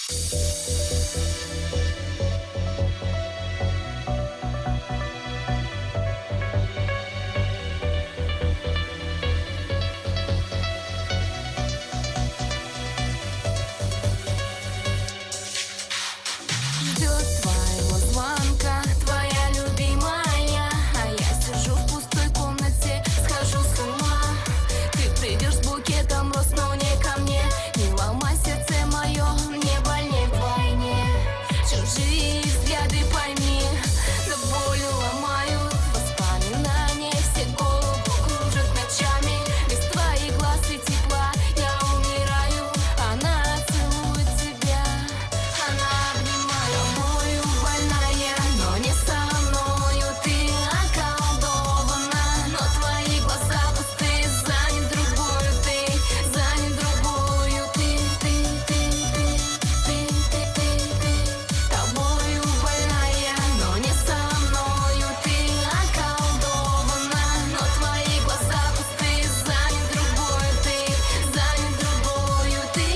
Ждет твоего звонка твоя любимая, а я сижу в пустой комнате, схожу с ума. Ты придешь с букетом роз, но не ко мне. Не ломай сердце мое, мне больнее вдвойне. Чужие взгляды пойми, до боли ломают воспоминания. Все голову кружат ночами, без твоих глаз и тепла я умираю. Она целует тебя, она обнимает. Тобою больная, но не со мною. Ты околдована, но твои глаза пустые. Занят другую ты, занят другую ты. Тобою больная, но не со мною. Ты околдована, но твои глаза пустые. Занят другую ты, занят другую ты.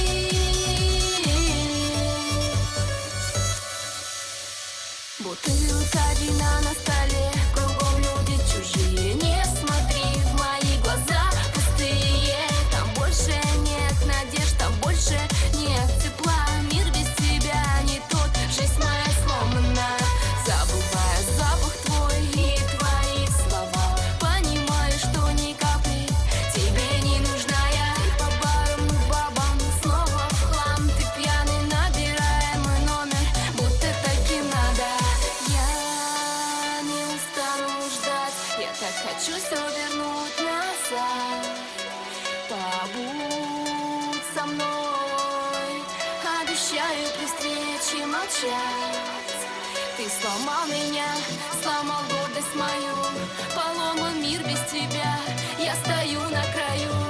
Бутылка вина на столе, кругом люди чужие. Не смотри в мои глаза пустые. Там больше нет надежд, там больше нет тепла. Мир без тебя не тот, жизнь моя сломана. Забывая запах твой и твои слова, понимаю, что ни капли тебе не нужна я. Ты по барам и бабам, снова в хлам. Ты пьяный, набирая мой номер, будто таким надо. Я не устану ждать, я так хочу все вернуть назад. Побудь со мной, обещаю при встрече молчать. Ты сломал меня, сломал гордость мою. Поломан мир без тебя, я стою на краю.